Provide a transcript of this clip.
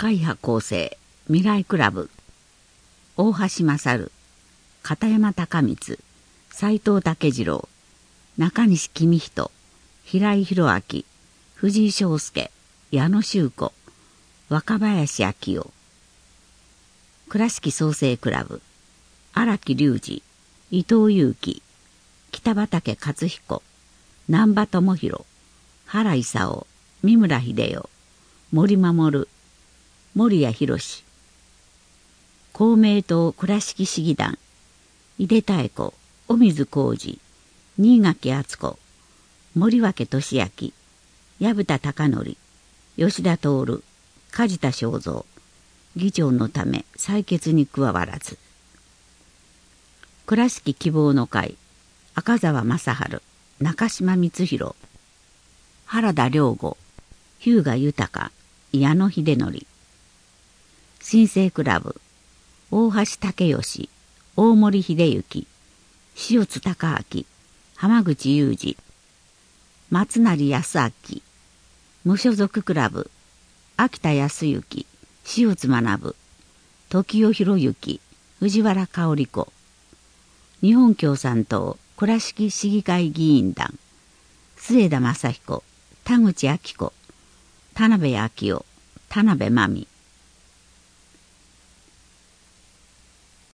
会派構成未来クラブ、大橋勝、片山高光、斉藤武次郎、中西公人、平井宏明、藤井翔介、矢野修子、若林昭夫。倉敷創生クラブ、荒木隆二、伊藤祐樹、北畠勝彦、難波智弘、原勲、三村秀夫、森守、守谷博。公明党倉敷市議団、井出妙子、尾水浩二、新垣敦子、森脇俊明、薮田貴則、吉田徹、梶田正三。議長のため採決に加わらず。倉敷希望の会、赤澤正治、中島光弘、原田良吾、日向豊、矢野秀則。新生クラブ、大橋武義、大森秀之、塩津隆明、浜口雄二、松成康明。無所属クラブ、秋田康之、塩津学、時代博之、藤原香織子。日本共産党倉敷市議会議員団、末田正彦、田口明子、田辺昭夫、田辺真美。